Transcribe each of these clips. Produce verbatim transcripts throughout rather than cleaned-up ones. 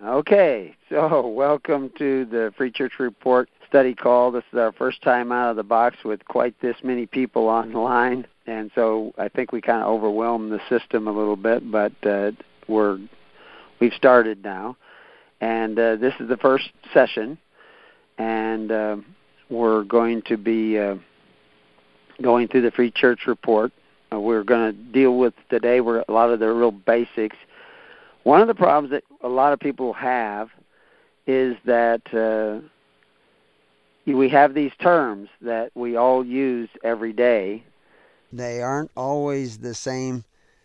Okay, so welcome to the Free Church Report study call. This is our first time out of the box with quite this many people online, and so I think we kind of overwhelmed the system a little bit, but uh, we're we've started now, and uh, this is the first session, and uh, we're going to be uh, going through the Free Church Report. Uh, we're going to deal with today we're, a lot of the real basics. One of the problems that a lot of people have is that uh, we have these terms that we all use every day. They aren't always the same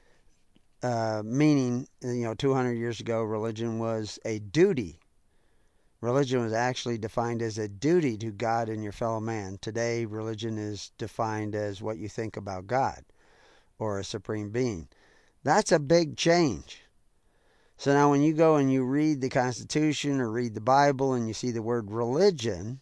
uh, meaning. You know, two hundred years ago, religion was a duty. Religion was actually defined as a duty to God and your fellow man. Today, religion is defined as what you think about God or a supreme being. That's a big change. So now when you go and you read the Constitution or read the Bible and you see the word religion,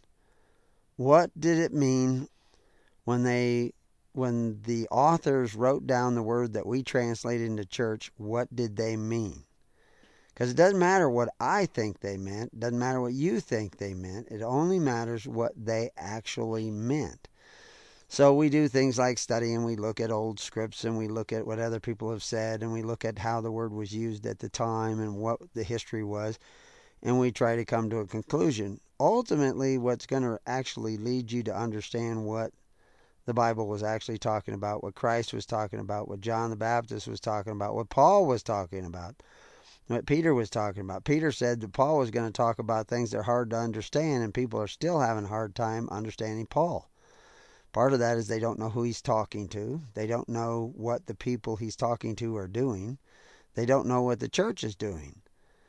what did it mean when they when the authors wrote down the word that we translated into church? What did they mean? Because it doesn't matter what I think they meant. It doesn't matter what you think they meant. It only matters what they actually meant. So we do things like study, and we look at old scripts, and we look at what other people have said, and we look at how the word was used at the time and what the history was, and we try to come to a conclusion. Ultimately, what's going to actually lead you to understand what the Bible was actually talking about, what Christ was talking about, what John the Baptist was talking about, what Paul was talking about, what Peter was talking about. Peter said that Paul was going to talk about things that are hard to understand, and people are still having a hard time understanding Paul. Part of that is they don't know who he's talking to. They don't know what the people he's talking to are doing. They don't know what the church is doing.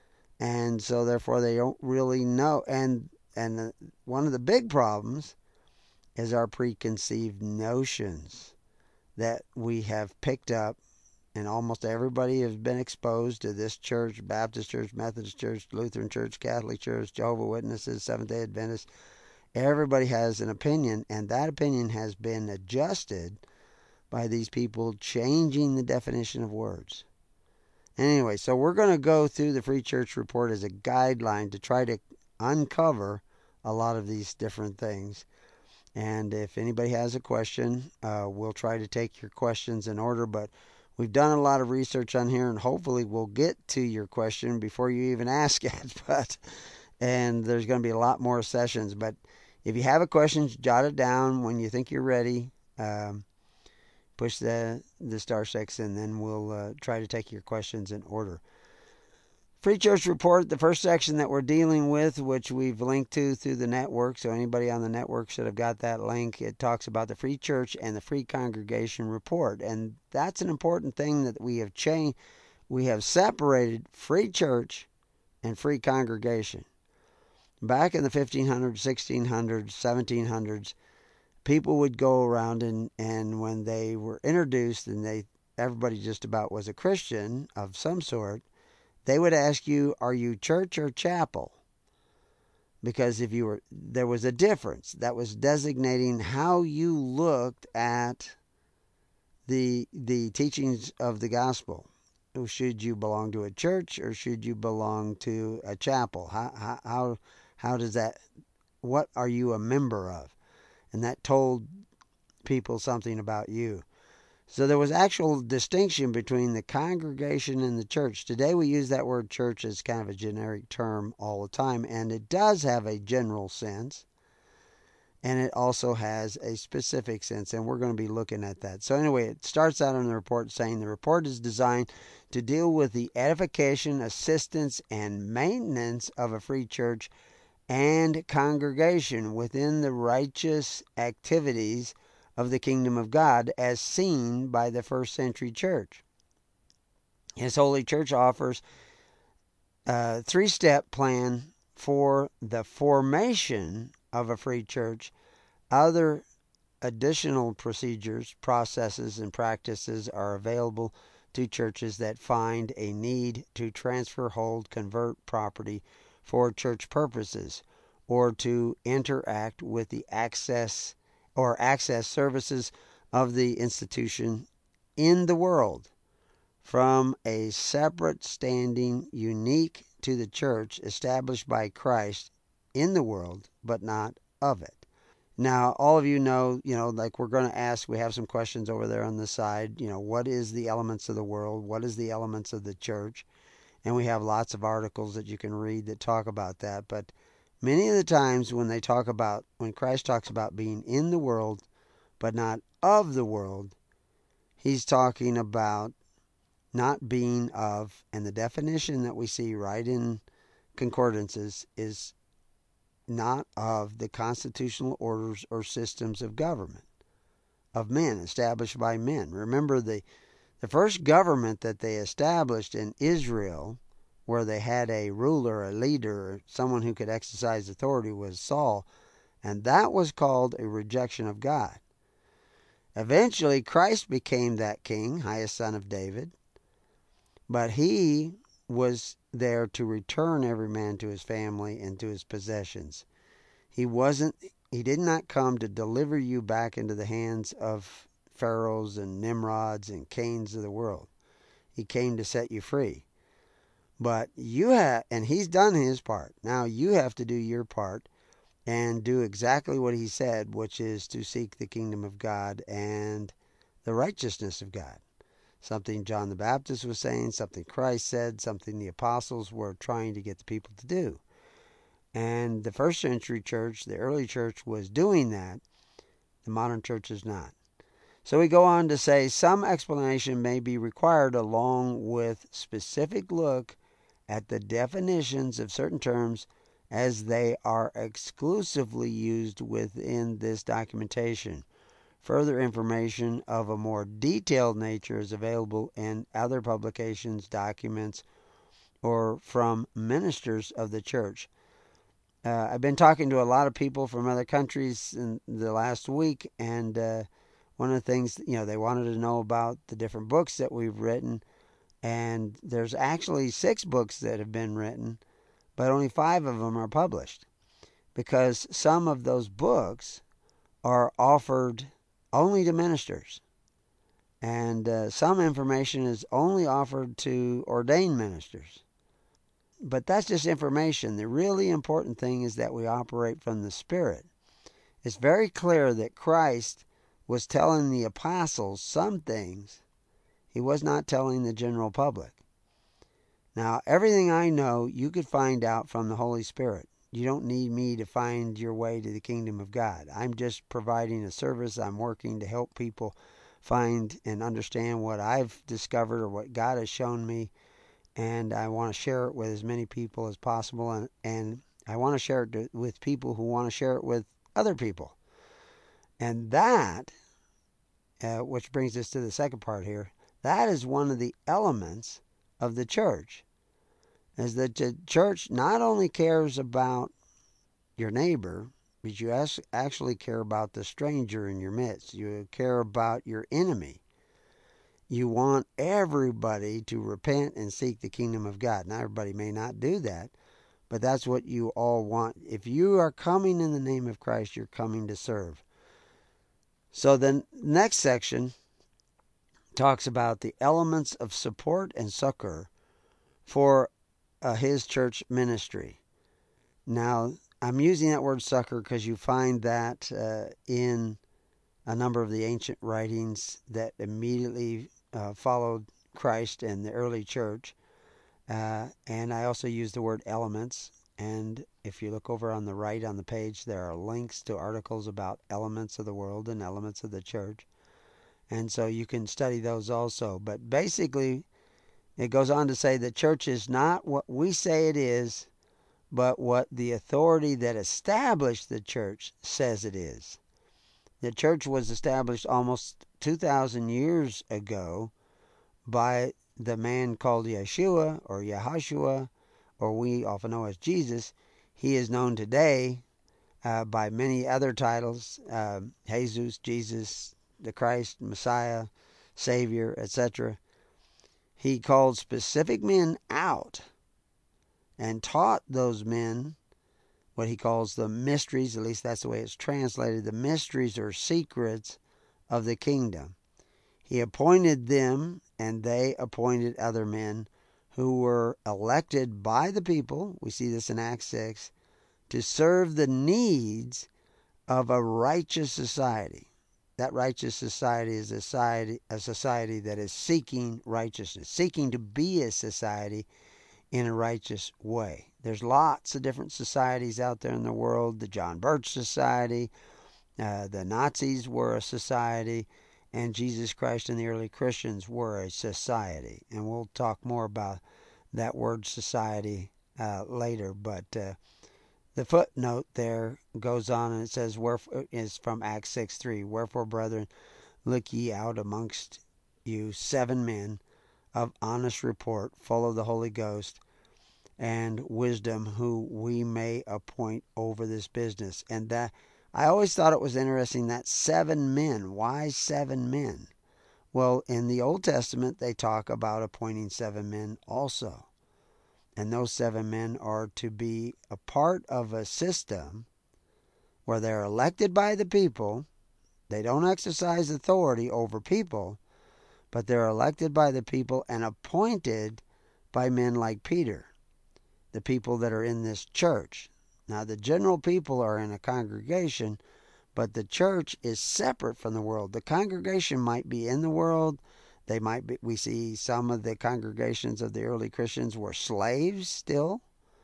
And so therefore they don't really know. And and the, one of the big problems is our preconceived notions that we have picked up. And almost everybody has been exposed to this church: Baptist church, Methodist church, Lutheran church, Catholic church, Jehovah's Witnesses, Seventh-day Adventists. Everybody has an opinion, and that opinion has been adjusted by these people changing the definition of words. Anyway, so we're going to go through the Free Church Report as a guideline to try to uncover a lot of these different things. And if anybody has a question, uh, we'll try to take your questions in order, but we've done a lot of research on here, and hopefully we'll get to your question before you even ask it. But and there's going to be a lot more sessions, but if you have a question, jot it down when you think you're ready. Um, push the, the star six, and then we'll uh, try to take your questions in order. Free Church Report, the first section that we're dealing with, which we've linked to through the network, so anybody on the network should have got that link. It talks about the Free Church and the Free Congregation Report, and that's an important thing that we have changed. We have separated Free Church and Free Congregation. Back in the fifteen hundreds, sixteen hundreds, seventeen hundreds, people would go around and, and when they were introduced and they everybody just about was a Christian of some sort, they would ask you, are you church or chapel? Because if you were, there was a difference. That was designating how you looked at the the teachings of the gospel. Should you belong to a church or should you belong to a chapel? How how how How does that, what are you a member of? And that told people something about you. So there was actual distinction between the congregation and the church. Today we use that word church as kind of a generic term all the time, and it does have a general sense, and it also has a specific sense, and we're going to be looking at that. So anyway, it starts out in the report saying the report is designed to deal with the edification, assistance, and maintenance of a free church and congregation within the righteous activities of the kingdom of God as seen by the first century church. His Holy Church offers a three-step plan for the formation of a free church. Other additional procedures, processes, and practices are available to churches that find a need to transfer, hold, convert property for church purposes, or to interact with the access or access services of the institution in the world from a separate standing, unique to the church established by Christ in the world, but not of it. Now, all of you know, you know, like we're going to ask, we have some questions over there on the side, you know, what is the elements of the world? What is the elements of the church? And we have lots of articles that you can read that talk about that. But many of the times when they talk about, when Christ talks about being in the world, but not of the world, he's talking about not being of, and the definition that we see right in concordances is not of the constitutional orders or systems of government, of men, established by men. Remember, the, the first government that they established in Israel, where they had a ruler, a leader, someone who could exercise authority, was Saul, and that was called a rejection of God. Eventually, Christ became that king, highest son of David, but he was there to return every man to his family and to his possessions. He wasn't, he did not come to deliver you back into the hands of pharaohs and Nimrods and Cains of the world. He came to set you free. But you have, and he's done his part. Now you have to do your part and do exactly what he said, which is to seek the kingdom of God and the righteousness of God. Something John the Baptist was saying, something Christ said, something the apostles were trying to get the people to do. And the first century church, the early church, was doing that. The modern church is not. So we go on to say some explanation may be required along with specific look at the definitions of certain terms as they are exclusively used within this documentation. Further information of a more detailed nature is available in other publications, documents, or from ministers of the church. Uh, I've been talking to a lot of people from other countries in the last week, and uh, one of the things, you know, they wanted to know about the different books that we've written, and there's actually six books that have been written, but only five of them are published, because some of those books are offered only to ministers, and uh, some information is only offered to ordained ministers. But that's just information. The really important thing is that we operate from the Spirit. It's very clear that Christ was telling the apostles some things he was not telling the general public. Now, everything I know, you could find out from the Holy Spirit. You don't need me to find your way to the kingdom of God. I'm just providing a service. I'm working to help people find and understand what I've discovered or what God has shown me. And I want to share it with as many people as possible, and, and I want to share it to, with people who want to share it with other people. And that, uh, which brings us to the second part here, that is one of the elements of the church, is that the church not only cares about your neighbor, but you actually care about the stranger in your midst. You care about your enemy. You want everybody to repent and seek the kingdom of God. Now, everybody may not do that, but that's what you all want. If you are coming in the name of Christ, you're coming to serve. So the next section talks about the elements of support and succor for uh, his church ministry. Now, I'm using that word succor because you find that uh, in a number of the ancient writings that immediately Uh, followed Christ and the early church. Uh, and I also use the word elements. And if you look over on the right on the page, there are links to articles about elements of the world and elements of the church. And so you can study those also. But basically, it goes on to say the church is not what we say it is, but what the authority that established the church says it is. The church was established almost two thousand years ago by the man called Yeshua or Yahashua, or we often know as Jesus. He is known today uh, by many other titles, uh, Jesus, Jesus, the Christ, Messiah, Savior, et cetera. He called specific men out and taught those men what he calls the mysteries, at least that's the way it's translated, the mysteries or secrets of the kingdom. He appointed them, and they appointed other men who were elected by the people, we see this in Acts six, to serve the needs of a righteous society. That righteous society is a society, a society that is seeking righteousness, seeking to be a society in a righteous way. There's lots of different societies out there in the world. The John Birch Society, uh, the Nazis were a society, and Jesus Christ and the early Christians were a society. And we'll talk more about that word society uh, later. But uh, the footnote there goes on and it says, "Wherefore," is from Acts six three, "Wherefore, brethren, look ye out amongst you seven men of honest report, full of the Holy Ghost and wisdom, who we may appoint over this business." And that, I always thought it was interesting that seven men. Why seven men? Well, in the Old Testament, they talk about appointing seven men also. And those seven men are to be a part of a system where they're elected by the people. They don't exercise authority over people, but they're elected by the people and appointed by men like Peter, the people that are in this church. Now, the general people are in a congregation, but the church is separate from the world. The congregation might be in the world. They might be, we see some of the congregations of the early Christians were slaves still.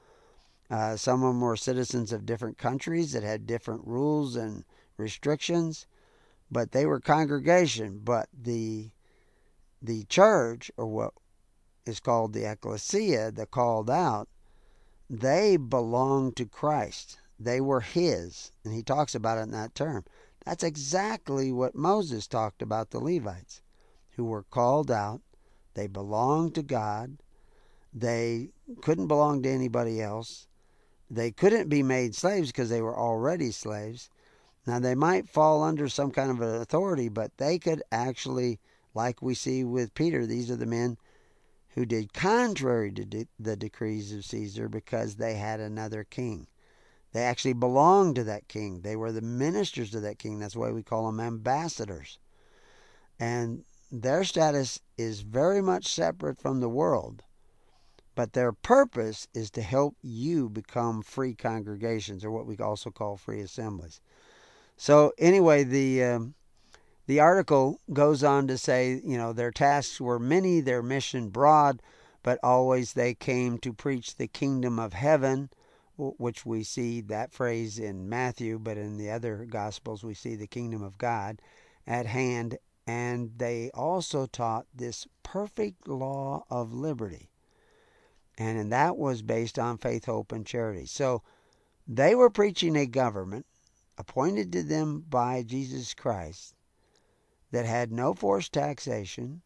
Uh, some of them were citizens of different countries that had different rules and restrictions, but they were congregation. But the the church, or what is called the ecclesia, the called out, they belonged to Christ. They were his, and he talks about it in that term. That's exactly what Moses talked about the Levites, who were called out. They belonged to God. They couldn't belong to anybody else. They couldn't be made slaves because they were already slaves. Now, they might fall under some kind of an authority, but they could actually, like we see with Peter, these are the men who did contrary to de- the decrees of Caesar because they had another king. They actually belonged to that king. They were the ministers to that king. That's why we call them ambassadors. And their status is very much separate from the world. But their purpose is to help you become free congregations, or what we also call free assemblies. So anyway, the um, the article goes on to say, you know, their tasks were many, their mission broad, but always they came to preach the kingdom of heaven, which we see that phrase in Matthew, but in the other Gospels we see the kingdom of God at hand. And they also taught this perfect law of liberty. And, and that was based on faith, hope, and charity. So they were preaching a government appointed to them by Jesus Christ that had no forced taxation,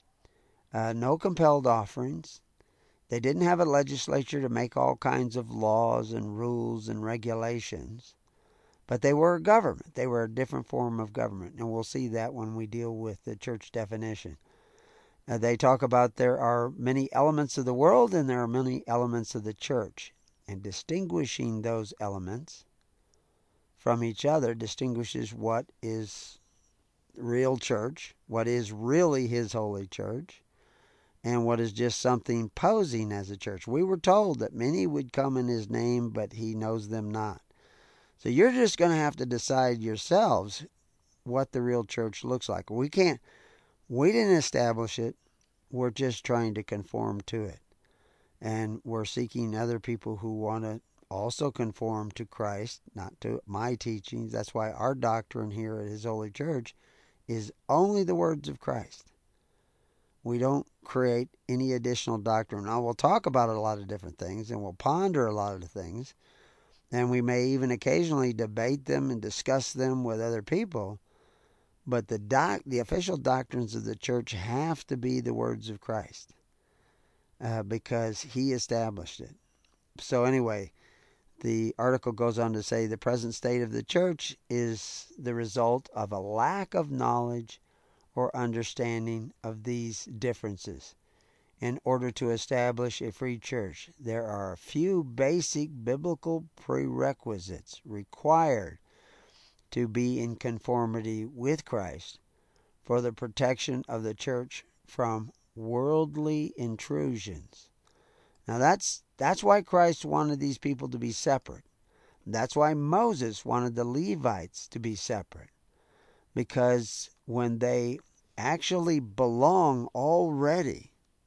uh, no compelled offerings. They didn't have a legislature to make all kinds of laws and rules and regulations. But they were a government. They were a different form of government. And we'll see that when we deal with the church definition. Uh, they talk about there are many elements of the world and there are many elements of the church. And distinguishing those elements from each other distinguishes what is real church, what is really his holy church, and what is just something posing as a church. We were told that many would come in his name, but he knows them not. So you're just going to have to decide yourselves what the real church looks like. We can't, we didn't establish it. We're just trying to conform to it. And we're seeking other people who want to also conform to Christ, not to my teachings. That's why our doctrine here at His Holy Church is only the words of Christ. We don't create any additional doctrine. Now, we'll talk about a lot of different things, and we'll ponder a lot of things, and we may even occasionally debate them and discuss them with other people. But the doc, the official doctrines of the church have to be the words of Christ, uh, because He established it. So anyway, the article goes on to say the present state of the church is the result of a lack of knowledge or understanding of these differences. In order to establish a free church, there are a few basic biblical prerequisites required to be in conformity with Christ for the protection of the church from worldly intrusions. Now that's that's why Christ wanted these people to be separate. That's why Moses wanted the Levites to be separate. Because when they actually belong already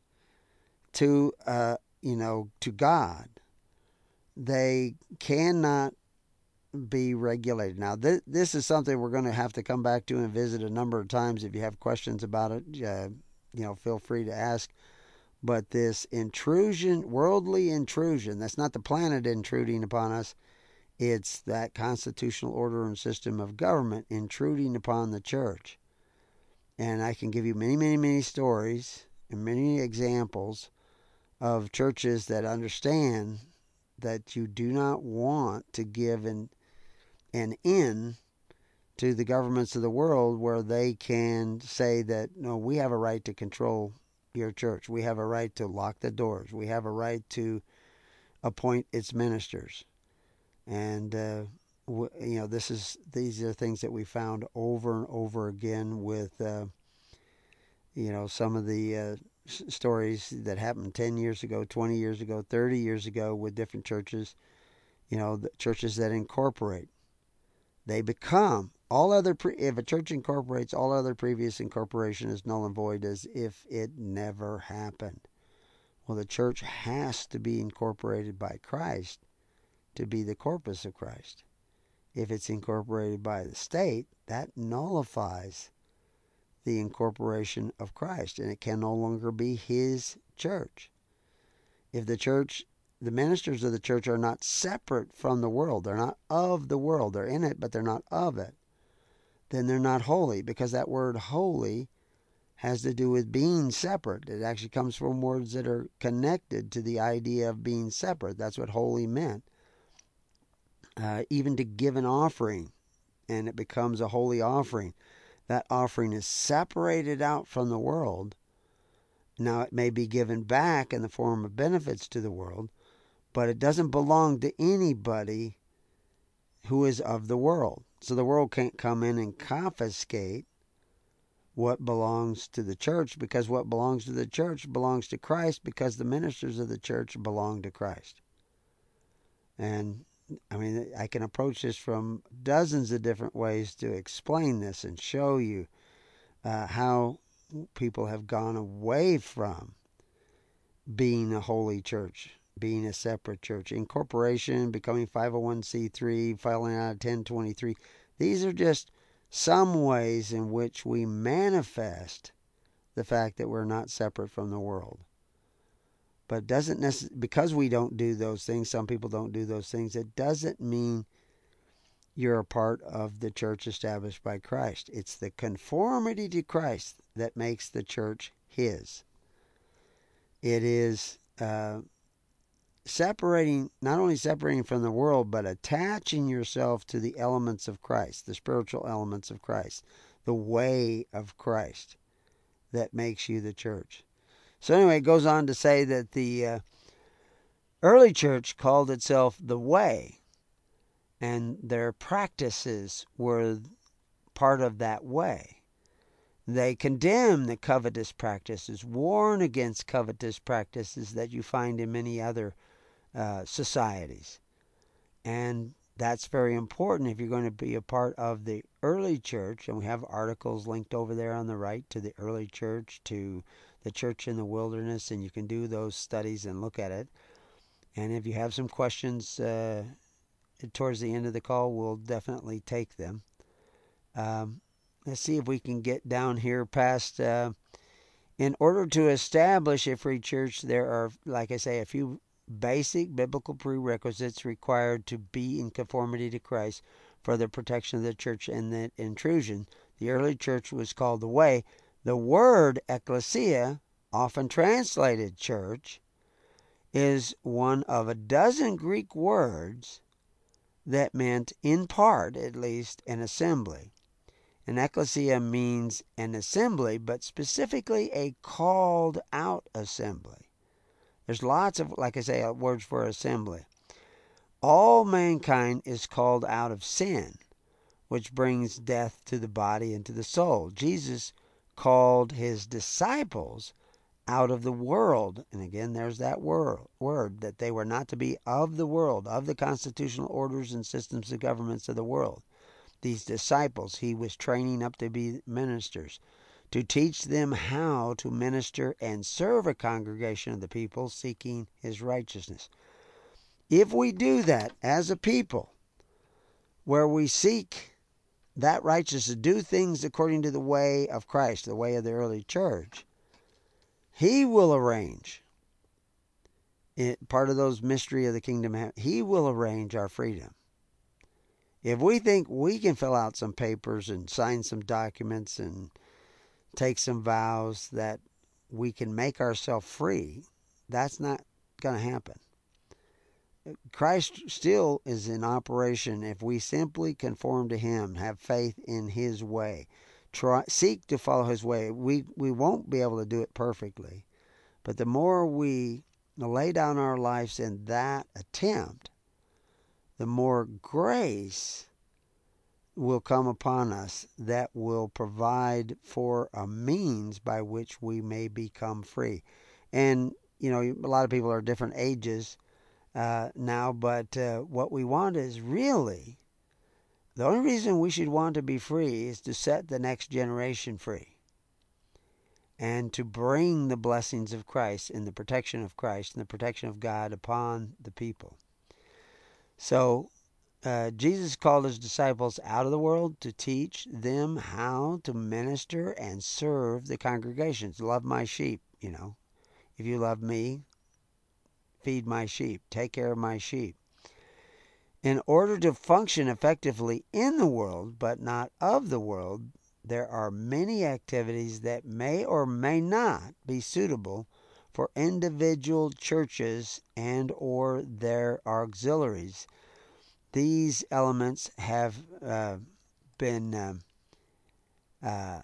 to uh, you know, to God, they cannot be regulated. Now, th- this is something we're going to have to come back to and visit a number of times. If you have questions about it, uh, you know, feel free to ask. But this intrusion, worldly intrusion, that's not the planet intruding upon us. It's that constitutional order and system of government intruding upon the church. And I can give you many, many, many stories and many examples of churches that understand that you do not want to give an, an in to the governments of the world where they can say that, no, we have a right to control your church. We have a right to lock the doors. We have a right to appoint its ministers. And, uh, w- you know, this is these are things that we found over and over again with, uh, you know, some of the uh, s- stories that happened ten years ago, twenty years ago, thirty years ago with different churches, you know, the churches that incorporate. They become all other, pre- if a church incorporates, all other previous incorporation is null and void as if it never happened. Well, the church has to be incorporated by Christ to be the corpus of Christ. If it's incorporated by the state, that nullifies the incorporation of Christ, and it can no longer be his church. If the church, the ministers of the church are not separate from the world, they're not of the world, they're in it, but they're not of it, then they're not holy, because that word holy has to do with being separate. It actually comes from words that are connected to the idea of being separate. That's what holy meant. Uh, even to give an offering, and it becomes a holy offering. That offering is separated out from the world. Now, it may be given back in the form of benefits to the world, but it doesn't belong to anybody who is of the world. So the world can't come in and confiscate what belongs to the church, because what belongs to the church belongs to Christ, because the ministers of the church belong to Christ. And I mean, I can approach this from dozens of different ways to explain this and show you uh, how people have gone away from being a holy church, being a separate church. Incorporation, becoming five oh one c three, filing out of ten twenty-three. These are just some ways in which we manifest the fact that we're not separate from the world. But doesn't necessarily, because we don't do those things, some people don't do those things, it doesn't mean you're a part of the church established by Christ. It's the conformity to Christ that makes the church his. It is uh, separating, not only separating from the world, but attaching yourself to the elements of Christ, the spiritual elements of Christ, the way of Christ that makes you the church. So anyway, it goes on to say that the uh, early church called itself the Way, and their practices were part of that way. They condemn the covetous practices, warn against covetous practices that you find in many other uh, societies. And that's very important if you're going to be a part of the early church. And we have articles linked over there on the right to the early church, to the church in the wilderness, and you can do those studies and look at it. And if you have some questions uh, towards the end of the call, we'll definitely take them. Um, let's see if we can get down here past... Uh, in order to establish a free church, there are, like I say, a few basic biblical prerequisites required to be in conformity to Christ for the protection of the church and the intrusion. The early church was called the Way. The word ecclesia, often translated church, is one of a dozen Greek words that meant, in part at least, an assembly. An ecclesia means an assembly, but specifically a called out assembly. There's lots of, like I say, words for assembly. All mankind is called out of sin, which brings death to the body and to the soul. Jesus called his disciples out of the world. And again, there's that word, word that they were not to be of the world, of the constitutional orders and systems of governments of the world. These disciples he was training up to be ministers, to teach them how to minister and serve a congregation of the people seeking his righteousness. If we do that as a people, where we seek that righteousness, do things according to the way of Christ, the way of the early church, he will arrange, it, part of those mystery of the kingdom, he will arrange our freedom. If we think we can fill out some papers and sign some documents and take some vows that we can make ourselves free, that's not going to happen. Christ still is in operation if we simply conform to him, have faith in his way, try, seek to follow his way. We, we won't be able to do it perfectly, but the more we lay down our lives in that attempt, the more grace will come upon us that will provide for a means by which we may become free. And, you know, a lot of people are different ages uh, now, but uh, what we want is really, the only reason we should want to be free is to set the next generation free and to bring the blessings of Christ and the protection of Christ and the protection of God upon the people. So, Uh, Jesus called his disciples out of the world to teach them how to minister and serve the congregations. Love my sheep, you know. If you love me, feed my sheep, take care of my sheep. In order to function effectively in the world, but not of the world, there are many activities that may or may not be suitable for individual churches and or their auxiliaries. These elements have uh, been uh, uh,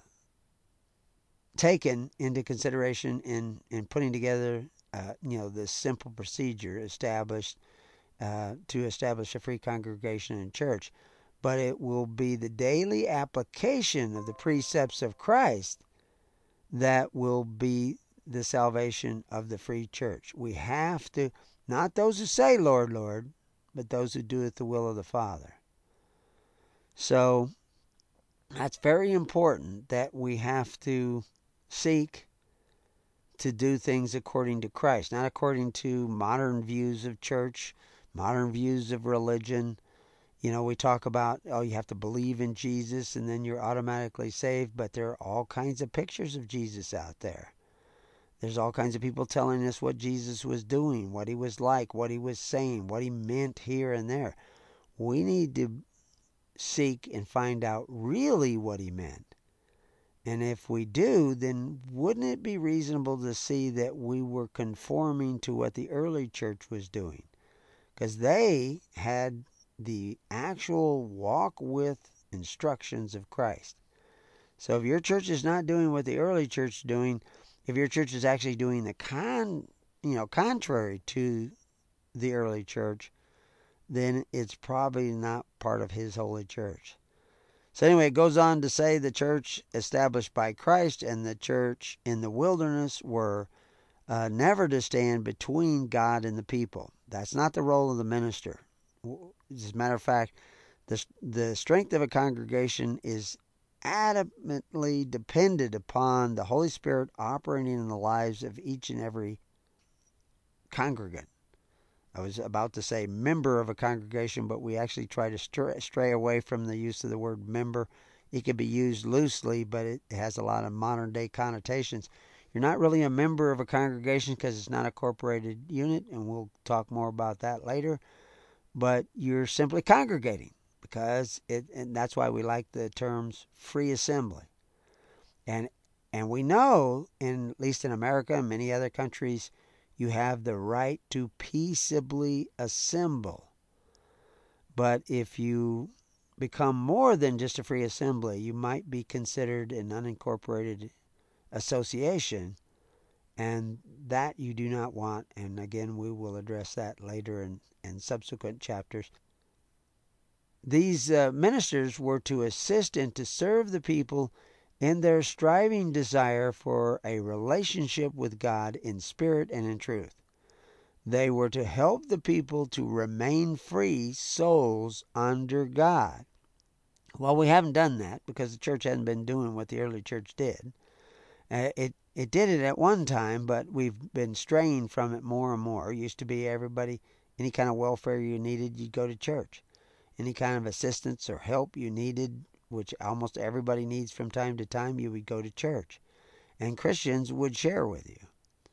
taken into consideration in, in putting together, uh, you know, this simple procedure established uh, to establish a free congregation and church. But it will be the daily application of the precepts of Christ that will be the salvation of the free church. We have to, not those who say, Lord, Lord, but those who doeth the will of the Father. So that's very important, that we have to seek to do things according to Christ, not according to modern views of church, modern views of religion. You know, we talk about, oh, you have to believe in Jesus and then you're automatically saved, but there are all kinds of pictures of Jesus out there. There's all kinds of people telling us what Jesus was doing, what he was like, what he was saying, what he meant here and there. We need to seek and find out really what he meant. And if we do, then wouldn't it be reasonable to see that we were conforming to what the early church was doing? Because they had the actual walk with instructions of Christ. So if your church is not doing what the early church is doing, if your church is actually doing the con, you know, contrary to the early church, then it's probably not part of his holy church. So anyway, it goes on to say the church established by Christ and the church in the wilderness were uh, never to stand between God and the people. That's not the role of the minister. As a matter of fact, the, the strength of a congregation is adamantly dependent upon the Holy Spirit operating in the lives of each and every congregant. I was about to say member of a congregation, but we actually try to stray, stray away from the use of the word member. It can be used loosely, but it has a lot of modern day connotations. You're not really a member of a congregation because it's not a corporated unit, and we'll talk more about that later. But you're simply congregating, because it, and that's why we like the terms free assembly. And and we know, in at least in America and many other countries, you have the right to peaceably assemble. But if you become more than just a free assembly, you might be considered an unincorporated association, and that you do not want. And again, we will address that later in, in subsequent chapters. These uh, ministers were to assist and to serve the people in their striving desire for a relationship with God in spirit and in truth. They were to help the people to remain free souls under God. Well, we haven't done that because the church hasn't been doing what the early church did. Uh, it it did it at one time, but we've been straying from it more and more. It used to be everybody, any kind of welfare you needed, you'd go to church. Any kind of assistance or help you needed, which almost everybody needs from time to time, you would go to church. And Christians would share with you.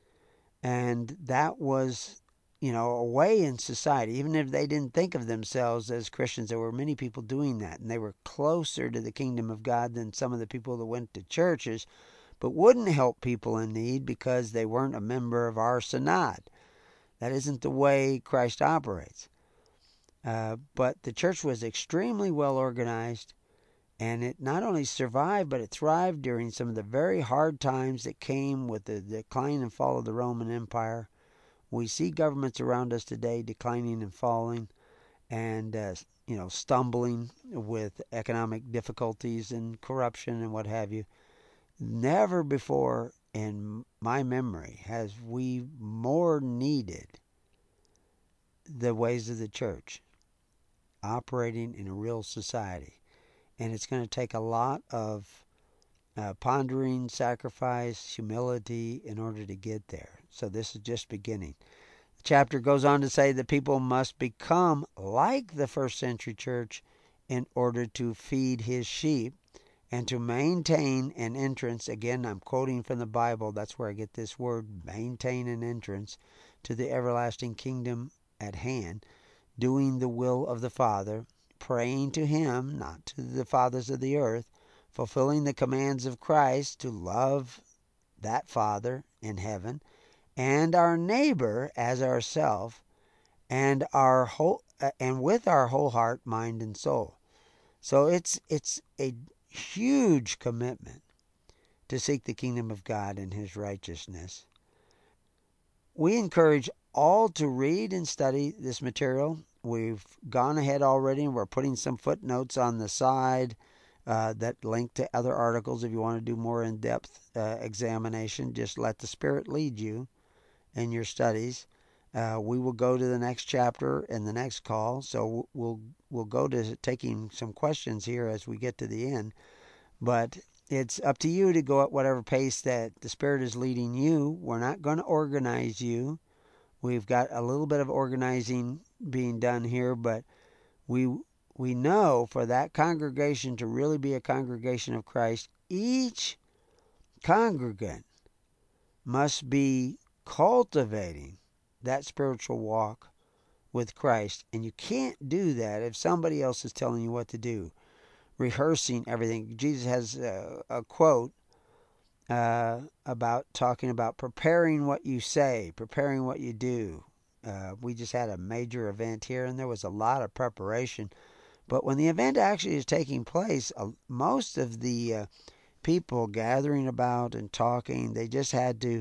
And that was, you know, a way in society, even if they didn't think of themselves as Christians, there were many people doing that. And they were closer to the kingdom of God than some of the people that went to churches, but wouldn't help people in need because they weren't a member of our synod. That isn't the way Christ operates. Uh, but the church was extremely well organized, and it not only survived, but it thrived during some of the very hard times that came with the decline and fall of the Roman Empire. We see governments around us today declining and falling and, uh, you know, stumbling with economic difficulties and corruption and what have you. Never before in my memory has we more needed the ways of the church operating in a real society. And it's going to take a lot of uh, pondering, sacrifice, humility in order to get there. So this is just beginning. The chapter goes on to say that people must become like the first century church in order to feed his sheep and to maintain an entrance. Again, I'm quoting from the Bible. That's where I get this word, maintain an entrance to the everlasting kingdom at hand, doing the will of the Father, praying to him, not to the fathers of the earth, fulfilling the commands of Christ to love that Father in heaven, and our neighbor as ourself, and our whole uh, and with our whole heart, mind, and soul. So it's it's a huge commitment to seek the kingdom of God and his righteousness. We encourage all to read and study this material. We've gone ahead already and we're putting some footnotes on the side uh, that link to other articles. If you want to do more in-depth uh, examination, just let the Spirit lead you in your studies. Uh, we will go to the next chapter in the next call, so we'll we'll go to taking some questions here as we get to the end. But it's up to you to go at whatever pace that the Spirit is leading you. We're not going to organize you. We've got a little bit of organizing being done here, but we we know for that congregation to really be a congregation of Christ, each congregant must be cultivating that spiritual walk with Christ. And you can't do that if somebody else is telling you what to do, rehearsing everything. Jesus has a, a quote uh, about talking about preparing what you say, preparing what you do. Uh, we just had a major event here, and there was a lot of preparation. But when the event actually is taking place, uh, most of the uh, people gathering about and talking, they just had to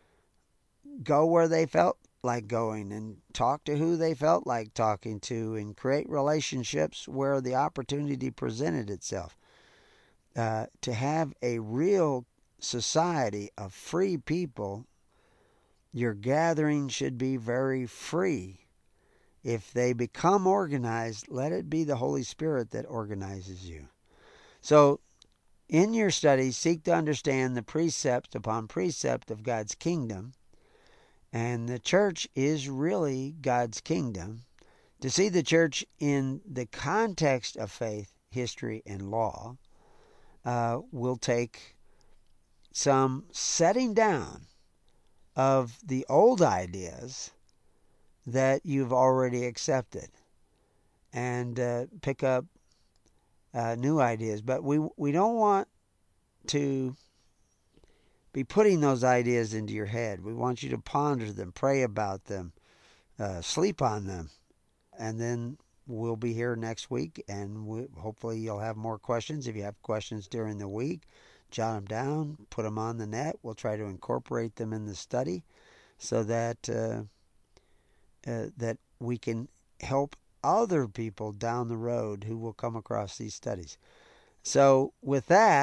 go where they felt like going and talk to who they felt like talking to and create relationships where the opportunity presented itself. Uh, to have a real society of free people, your gathering should be very free. If they become organized, let it be the Holy Spirit that organizes you. So in your studies, seek to understand the precept upon precept of God's kingdom. And the church is really God's kingdom. To see the church in the context of faith, history, and law uh, will take some setting down of the old ideas that you've already accepted and uh, pick up uh, new ideas. But we we don't want to be putting those ideas into your head. We want you to ponder them, pray about them, uh, sleep on them. And then we'll be here next week, and we, hopefully you'll have more questions. If you have questions during the week, jot them down, put them on the net. We'll try to incorporate them in the study so that uh, uh, that we can help other people down the road who will come across these studies. So with that,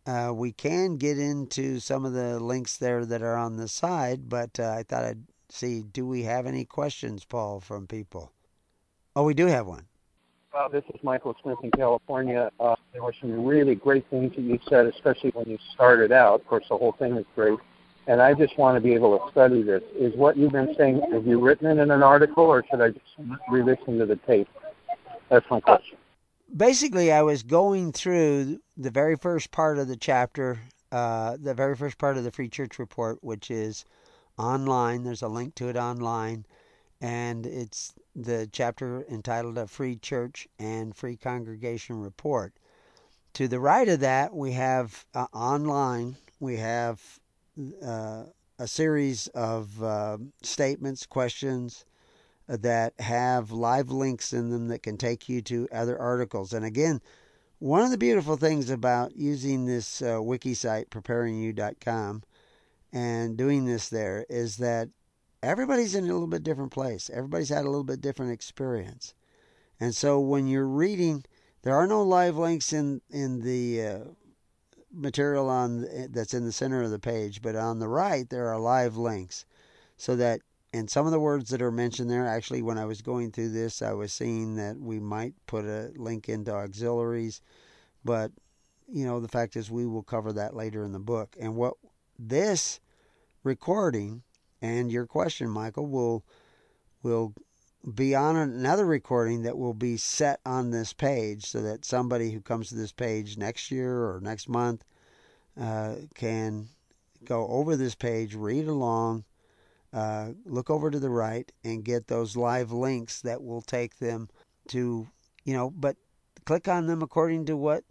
Uh, we can get into some of the links there that are on the side, but uh, I thought I'd see, do we have any questions, Paul, from people? Oh, we do have one. Uh, this is Michael Smith in California. Uh, there were some really great things that you said, especially when you started out. Of course, the whole thing is great. And I just want to be able to study this. Is what you've been saying, have you written it in an article, or should I just re-listen to the tape? That's my question. Basically, I was going through the very first part of the chapter, uh, the very first part of the Free Church Report, which is online. There's a link to it online, and it's the chapter entitled A Free Church and Free Congregation Report. To the right of that, we have uh, online, we have uh, a series of uh, statements, questions, that have live links in them that can take you to other articles. And again, one of the beautiful things about using this uh, wiki site, preparing you dot com, and doing this there is that everybody's in a little bit different place. Everybody's had a little bit different experience. And so when you're reading, there are no live links in, in the uh, material on that's in the center of the page, but on the right there are live links so that, and some of the words that are mentioned there, actually, when I was going through this, I was seeing that we might put a link into auxiliaries. But, you know, the fact is we will cover that later in the book. And what this recording and your question, Michael, will will be on another recording that will be set on this page so that somebody who comes to this page next year or next month uh, can go over this page, read along, Uh, look over to the right and get those live links that will take them to, you know, but click on them according to what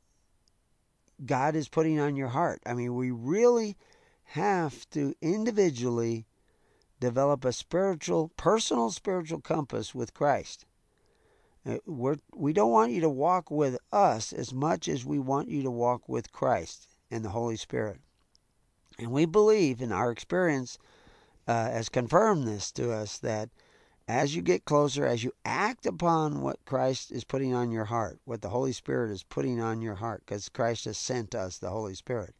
God is putting on your heart. I mean, we really have to individually develop a spiritual, personal spiritual compass with Christ. We're, we don't want you to walk with us as much as we want you to walk with Christ and the Holy Spirit. And we believe in our experience Uh, has confirmed this to us, that as you get closer, as you act upon what Christ is putting on your heart, what the Holy Spirit is putting on your heart, because Christ has sent us the Holy Spirit,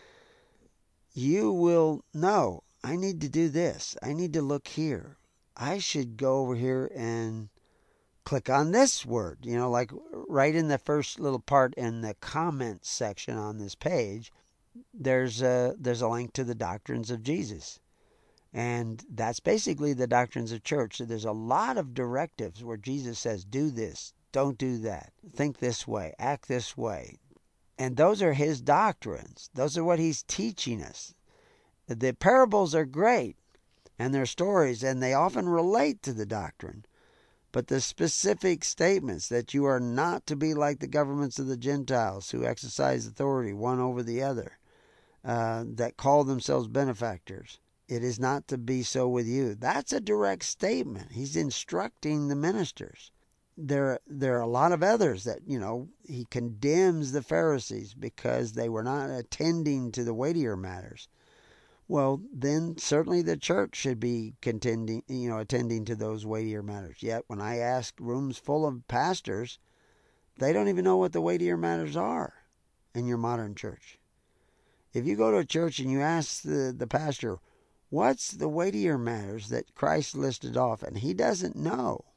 you will know, I need to do this. I need to look here. I should go over here and click on this word. You know, like right in the first little part in the comments section on this page, there's a, there's a link to the doctrines of Jesus. And that's basically the doctrines of church. So there's a lot of directives where Jesus says, do this, don't do that, think this way, act this way. And those are his doctrines. Those are what he's teaching us. The parables are great, and they're stories, and they often relate to the doctrine. But the specific statements that you are not to be like the governments of the Gentiles who exercise authority one over the other, uh, that call themselves benefactors. It is not to be so with you. That's a direct statement. He's instructing the ministers. There, there are a lot of others that, you know, he condemns the Pharisees because they were not attending to the weightier matters. Well, then certainly the church should be contending, you know, attending to those weightier matters. Yet when I ask rooms full of pastors, they don't even know what the weightier matters are in your modern church. If you go to a church and you ask the, the pastor, what's the weightier matters that Christ listed off, and he doesn't know,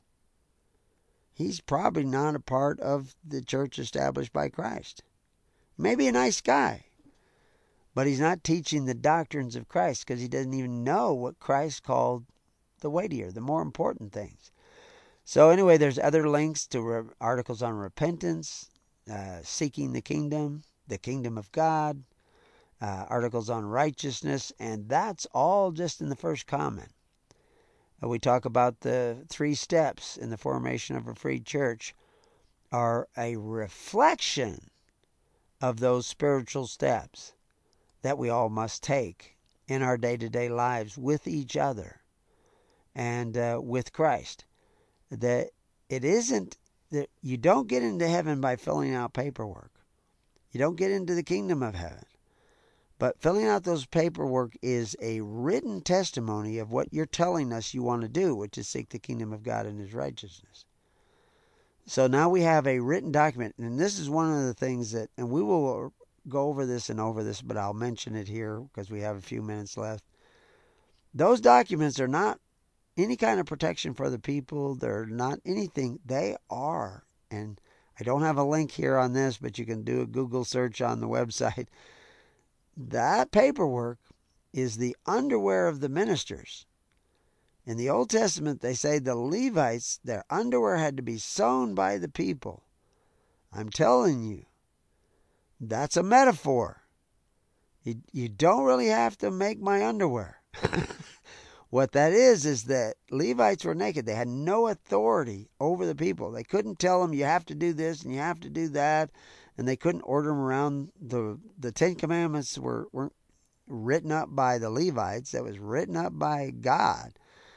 he's probably not a part of the church established by Christ. Maybe a nice guy, but he's not teaching the doctrines of Christ because he doesn't even know what Christ called the weightier, the more important things. So anyway, there's other links to re- articles on repentance, uh, seeking the kingdom, the kingdom of God, uh, articles on righteousness, and that's all just in the first comment. Uh, we talk about the three steps in the formation of a free church are a reflection of those spiritual steps that we all must take in our day-to-day lives with each other and uh, with Christ. That it isn't that you don't get into heaven by filling out paperwork. You don't get into the kingdom of heaven. But filling out those paperwork is a written testimony of what you're telling us you want to do, which is seek the kingdom of God and his righteousness. So now we have a written document, and this is one of the things that, and we will go over this and over this, but I'll mention it here because we have a few minutes left. Those documents are not any kind of protection for the people. They're not anything. They are, and I don't have a link here on this, but you can do a Google search on the website. That paperwork is the underwear of the ministers. In the Old Testament, they say the Levites, their underwear had to be sewn by the people. I'm telling you, that's a metaphor. You, you don't really have to make my underwear. What that is, is that Levites were naked. They had no authority over the people. They couldn't tell them, you have to do this and you have to do that. And they couldn't order them around. The, the Ten Commandments were, weren't written up by the Levites. That was written up by God.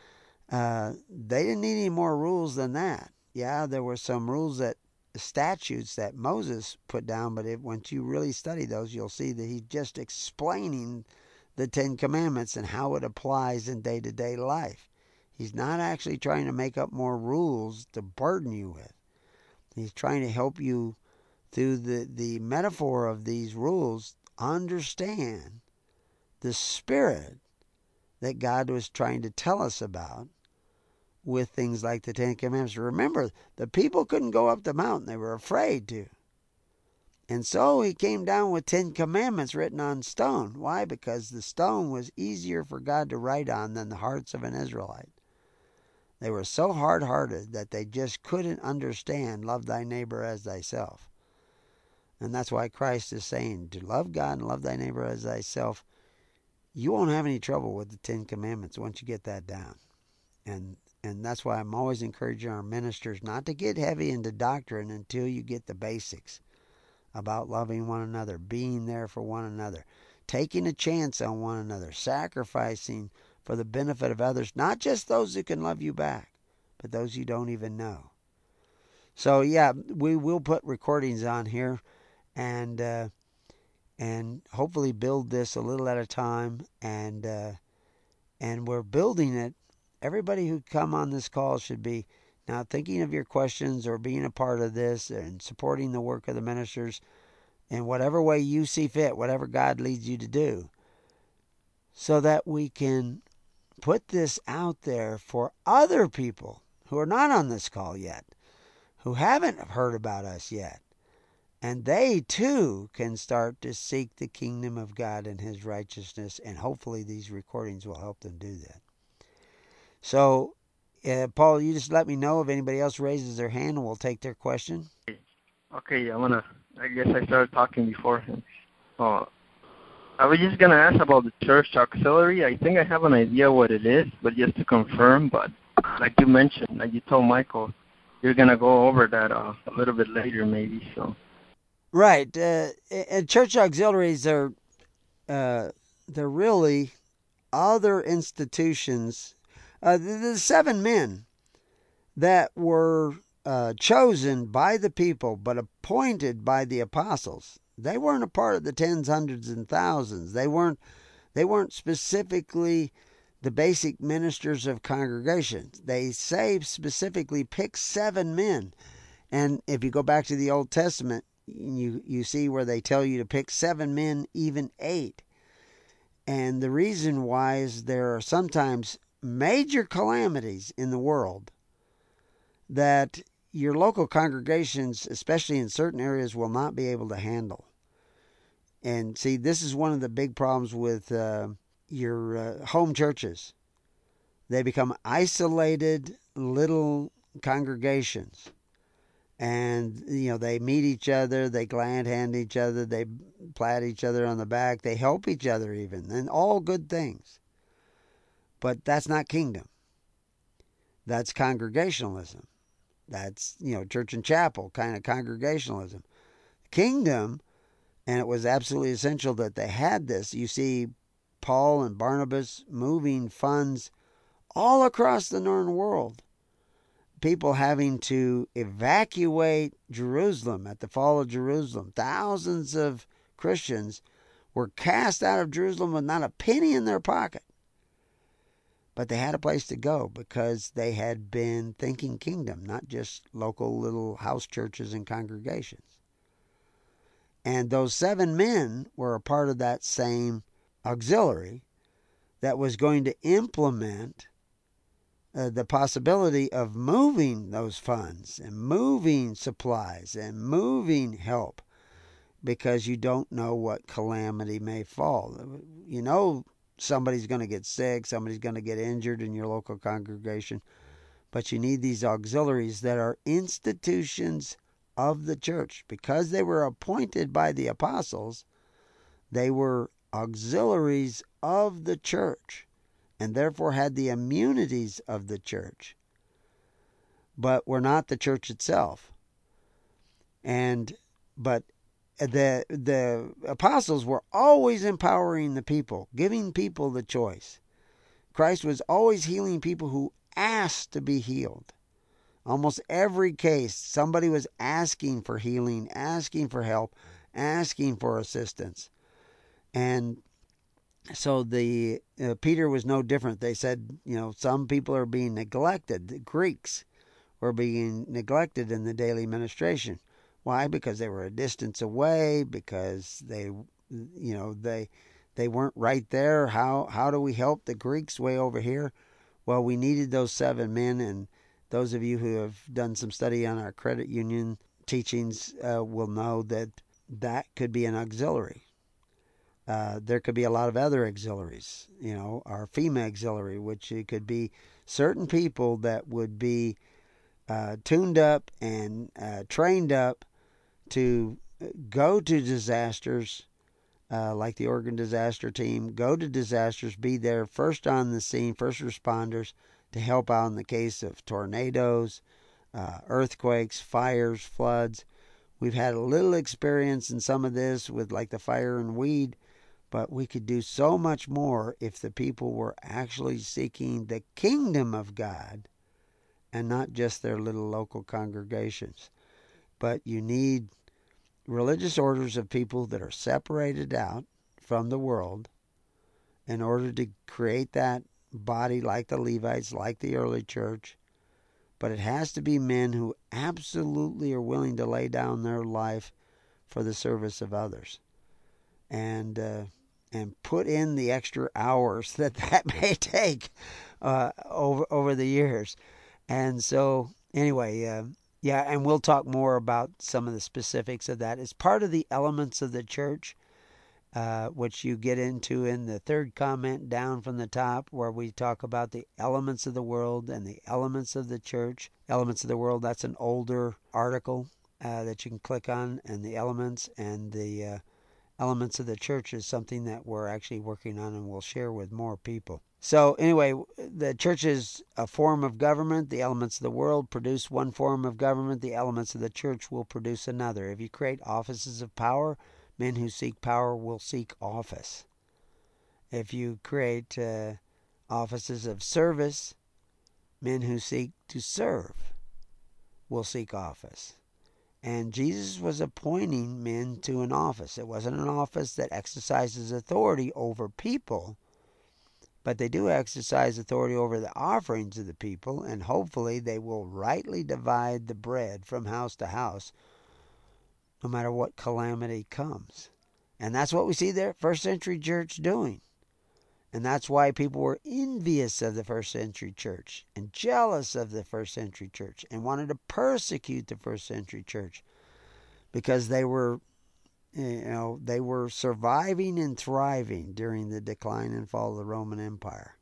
Uh, they didn't need any more rules than that. Yeah, there were some rules, that statutes that Moses put down, but if, once you really study those, you'll see that he's just explaining the Ten Commandments and how it applies in day-to-day life. He's not actually trying to make up more rules to burden you with. He's trying to help you through the, the metaphor of these rules understand the spirit that God was trying to tell us about with things like the Ten Commandments. Remember, the people couldn't go up the mountain. They were afraid to. And so he came down with Ten Commandments written on stone. Why? Because the stone was easier for God to write on than the hearts of an Israelite. They were so hard-hearted that they just couldn't understand, love thy neighbor as thyself. And that's why Christ is saying, to love God and love thy neighbor as thyself. You won't have any trouble with the Ten Commandments once you get that down. And and that's why I'm always encouraging our ministers not to get heavy into doctrine until you get the basics about loving one another, being there for one another, taking a chance on one another, sacrificing for the benefit of others, not just those who can love you back, but those you don't even know. So yeah, we will put recordings on here, and uh, and hopefully build this a little at a time, and uh, and we're building it. Everybody who come on this call should be now thinking of your questions or being a part of this and supporting the work of the ministers in whatever way you see fit, whatever God leads you to do, so that we can put this out there for other people who are not on this call yet, who haven't heard about us yet. And they too can start to seek the kingdom of God and his righteousness, and hopefully these recordings will help them do that. So, uh, Paul, you just let me know if anybody else raises their hand and we'll take their question. Okay, I'm gonna, I guess I started talking before. Uh, I was just going to ask about the church auxiliary. I think I have an idea what it is, but just to confirm, but like you mentioned, like you told Michael, you're going to go over that uh, a little bit later maybe, so. Right. Uh, and church auxiliaries are, uh, they're really other institutions. Uh, the, the seven men that were uh, chosen by the people but appointed by the apostles, they weren't a part of the tens, hundreds, and thousands. They weren't. They weren't specifically the basic ministers of congregations. They say specifically pick seven men, and if you go back to the Old Testament, you you see where they tell you to pick seven men, even eight. And the reason why is there are sometimes major calamities in the world that your local congregations, especially in certain areas, will not be able to handle. And see, this is one of the big problems with uh, your uh, home churches. They become isolated little congregations. And, you know, they meet each other, they glad hand each other, they pat each other on the back, they help each other even, and all good things. But that's not kingdom. That's congregationalism. That's, you know, church and chapel kind of congregationalism. Kingdom, and it was absolutely essential that they had this. You see Paul and Barnabas moving funds all across the known world. People having to evacuate Jerusalem at the fall of Jerusalem. Thousands of Christians were cast out of Jerusalem with not a penny in their pocket. But they had a place to go because they had been thinking kingdom, not just local little house churches and congregations. And those seven men were a part of that same auxiliary that was going to implement uh, the possibility of moving those funds and moving supplies and moving help, because you don't know what calamity may fall. You know somebody's going to get sick, somebody's going to get injured in your local congregation, but you need these auxiliaries that are institutions of the church. Because they were appointed by the apostles, they were auxiliaries of the church and therefore had the immunities of the church, but were not the church itself. And but the the apostles were always empowering the people, giving people the choice. Christ was always healing people who asked to be healed. Almost every case, somebody was asking for healing, asking for help, asking for assistance. And so the uh, Peter was no different. They said, you know, some people are being neglected. The Greeks were being neglected in the daily ministration. Why? Because they were a distance away, because they, you know, they they weren't right there. How how do we help the Greeks way over here? Well, we needed those seven men, and those of you who have done some study on our credit union teachings uh, will know that that could be an auxiliary. Uh, there could be a lot of other auxiliaries, you know, our FEMA auxiliary, which it could be certain people that would be uh, tuned up and uh, trained up to go to disasters, uh, like the Oregon disaster team, go to disasters, be there first on the scene, first responders, to help out in the case of tornadoes, uh, earthquakes, fires, floods. We've had a little experience in some of this with like the fire and weed, but we could do so much more if the people were actually seeking the kingdom of God and not just their little local congregations. But you need religious orders of people that are separated out from the world in order to create that body like the Levites, like the early church. But it has to be men who absolutely are willing to lay down their life for the service of others. And uh, and put in the extra hours that that may take uh, over over the years. And so, anyway, uh, yeah, and we'll talk more about some of the specifics of that. It's part of the elements of the church, uh, which you get into in the third comment down from the top, where we talk about the elements of the world and the elements of the church. Elements of the world, that's an older article uh, that you can click on, and the elements and the uh, elements of the church is something that we're actually working on and we'll share with more people. So anyway, the church is a form of government. The elements of the world produce one form of government. The elements of the church will produce another. If you create offices of power, men who seek power will seek office. If you create uh, offices of service, men who seek to serve will seek office. And Jesus was appointing men to an office. It wasn't an office that exercises authority over people, but they do exercise authority over the offerings of the people, and hopefully they will rightly divide the bread from house to house, no matter what calamity comes. And that's what we see the first century church doing. And that's why people were envious of the first century church and jealous of the first century church and wanted to persecute the first century church, because they were, you know, they were surviving and thriving during the decline and fall of the Roman Empire.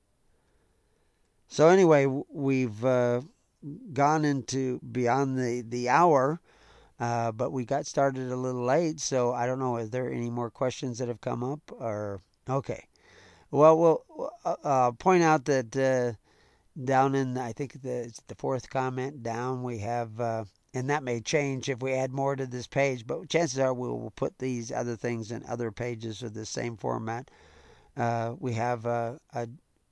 So anyway, we've uh, gone into beyond the, the hour, uh, but we got started a little late, so I don't know, is there any more questions that have come up? Or okay. Well, we'll uh, point out that uh, down in, I think the, it's the fourth comment down, we have, uh, and that may change if we add more to this page, but chances are we will put these other things in other pages of the same format. Uh, we have a, a,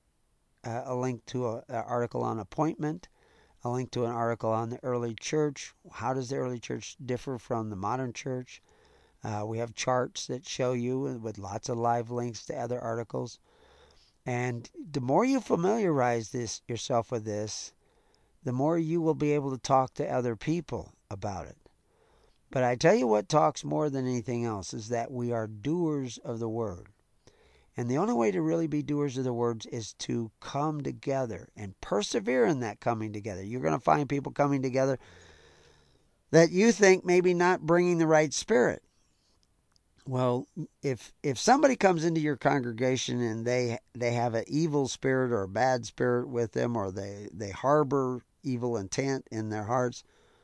a link to an article on appointment, a link to an article on the early church. How does the early church differ from the modern church? Uh, we have charts that show you with lots of live links to other articles. And the more you familiarize this yourself with this, the more you will be able to talk to other people about it. But I tell you what talks more than anything else is that we are doers of the word. And the only way to really be doers of the words is to come together and persevere in that coming together. You're going to find people coming together that you think maybe not bringing the right spirit. Well, if if somebody comes into your congregation and they they have an evil spirit or a bad spirit with them, or they, they harbor evil intent in their hearts,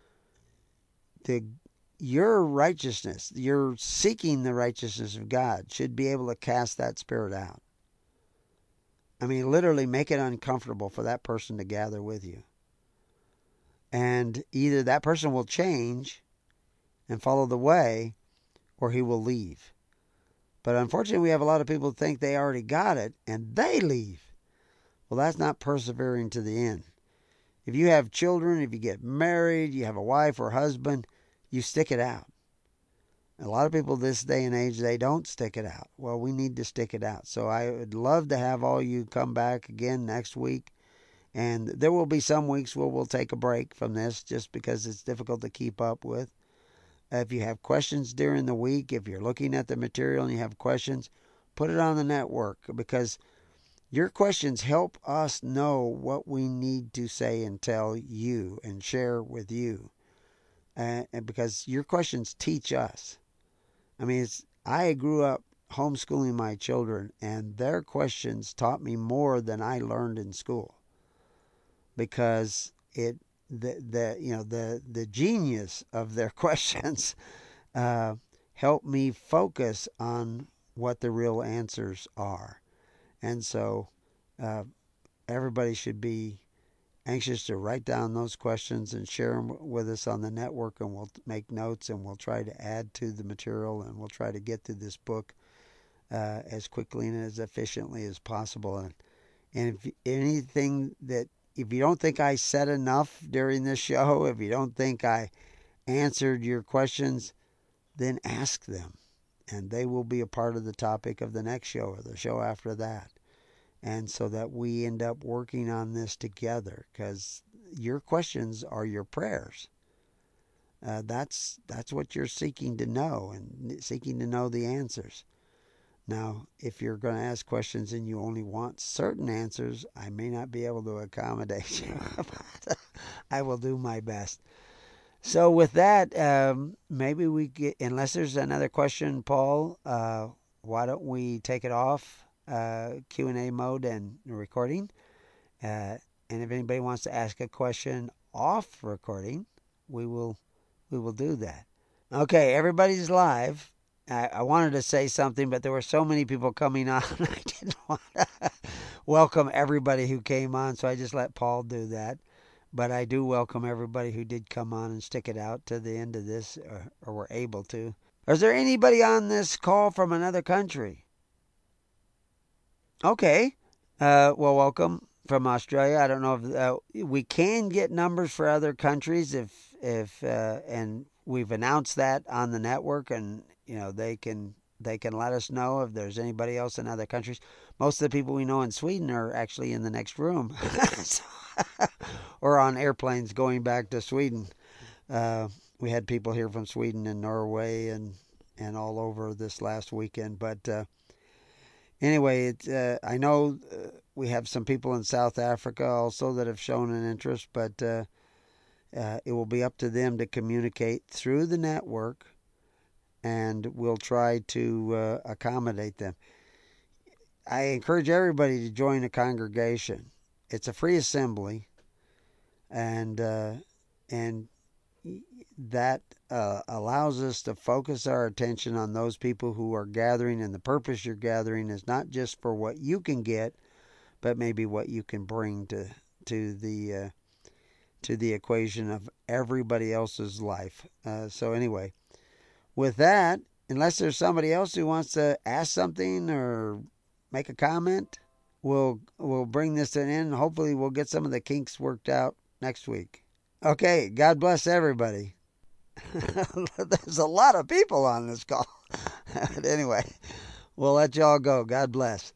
the your righteousness, your seeking the righteousness of God, should be able to cast that spirit out. I mean, literally make it uncomfortable for that person to gather with you. And either that person will change and follow the way, or he will leave. But unfortunately, we have a lot of people who think they already got it, and they leave. Well, that's not persevering to the end. If you have children, if you get married, you have a wife or husband, you stick it out. A lot of people this day and age, they don't stick it out. Well, we need to stick it out. So I would love to have all you come back again next week. And there will be some weeks where we'll take a break from this just because it's difficult to keep up with. If you have questions during the week, if you're looking at the material and you have questions, put it on the network, because your questions help us know what we need to say and tell you and share with you. Uh, and because your questions teach us. I mean, it's, I grew up homeschooling my children, and their questions taught me more than I learned in school. Because it, the the you know the the genius of their questions uh, helped me focus on what the real answers are, and so uh, everybody should be anxious to write down those questions and share them with us on the network, and we'll make notes, and we'll try to add to the material, and we'll try to get through this book uh, as quickly and as efficiently as possible. And, and if anything that, if you don't think I said enough during this show, if you don't think I answered your questions, then ask them, and they will be a part of the topic of the next show or the show after that. And so that we end up working on this together, because your questions are your prayers. Uh, that's that's what you're seeking to know, and seeking to know the answers. Now, if you're going to ask questions and you only want certain answers, I may not be able to accommodate you. But I will do my best. So with that, um, maybe we get, unless there's another question, Paul, uh, why don't we take it off? Uh, Q and A mode and recording, uh, and if anybody wants to ask a question off recording, we will we will do that. Okay, everybody's live. I, I wanted to say something, but there were so many people coming on, I didn't want to welcome everybody who came on, so I just let Paul do that. But I do welcome everybody who did come on and stick it out to the end of this, or, or were able to. Is there anybody on this call from another country? Okay, uh, well, welcome from Australia. I don't know if uh, we can get numbers for other countries, if if uh, and we've announced that on the network, and you know they can they can let us know if there's anybody else in other countries. Most of the people we know in Sweden are actually in the next room, or on airplanes going back to Sweden. Uh, we had people here from Sweden and Norway and and all over this last weekend, but. Uh, Anyway, it, uh, I know uh, we have some people in South Africa also that have shown an interest, but uh, uh, it will be up to them to communicate through the network, and we'll try to uh, accommodate them. I encourage everybody to join a congregation. It's a free assembly, and uh, and that uh, allows us to focus our attention on those people who are gathering, and the purpose you're gathering is not just for what you can get, but maybe what you can bring to to the uh, to the equation of everybody else's life. Uh, so anyway, with that, unless there's somebody else who wants to ask something or make a comment, we'll we'll bring this to an end. Hopefully, we'll get some of the kinks worked out next week. Okay, God bless everybody. There's a lot of people on this call. But anyway, we'll let y'all go. God bless.